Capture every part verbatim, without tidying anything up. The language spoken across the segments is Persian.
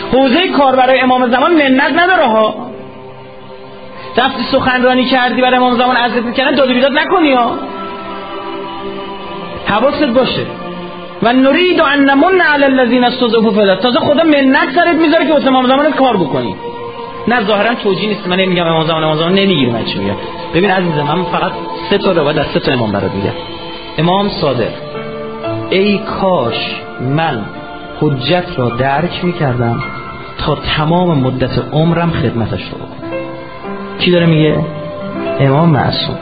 حوزه کار برای امام زمان منت نداره ها. رفتی سخنرانی کردی برای امام زمان عزت میکنن داد و بیداد نکنی ها، حواست باشه. و نرید ان نمن علی الذین استضعفوا فی الارض، تازه خدا منت سرت میذاره که واسه امام زمان کار بکنی. نه ظاهرا توجیه نیست، من نمیگم امام زمان امام زمان نمیگیرم من چی میگم. ببین عزیزم من فقط سه تا روایت از سه تا امام برات میگم. امام صادق: ای کاش من حجت را درک میکردم تا تمام مدت عمرم خدمتش رو بکنم. کی داره میگه؟ امام معصوم.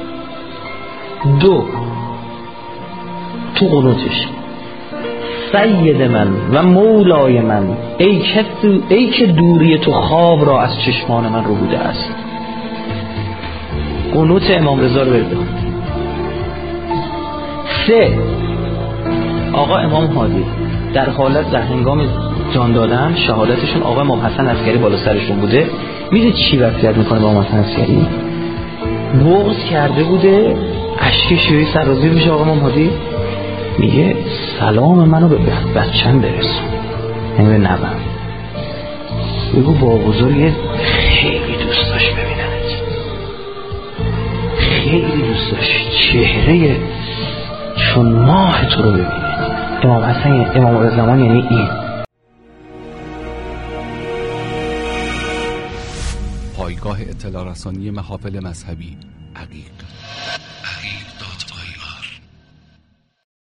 دو، تو قنوتش: سید من و مولای من، ای که, ای که دوری تو خواب را از چشمان من رو بوده است. قنوت امام رضا رو برید بخونید. سه، آقا امام هادی در حالت در هنگام جان دادن شهادتشون آقا امام حسن عسکری بالا سرشون بوده. میدونی چی وصیت میکنه به امام حسن عسکری؟ بغض کرده بوده، اشک شیوعی سرازیر میشه آقا امام هادی، میگه سلام منو به بچه‌م برسون، یعنی به نوام. بگو با بزرگ خیلی دوست داشت ببیننت، خیلی دوست داشت چهره چون ماه تو رو ببینه. امام حسن امام زمان یعنی این. پایگاه اطلاع رسانی محافل مذهبی عقیق.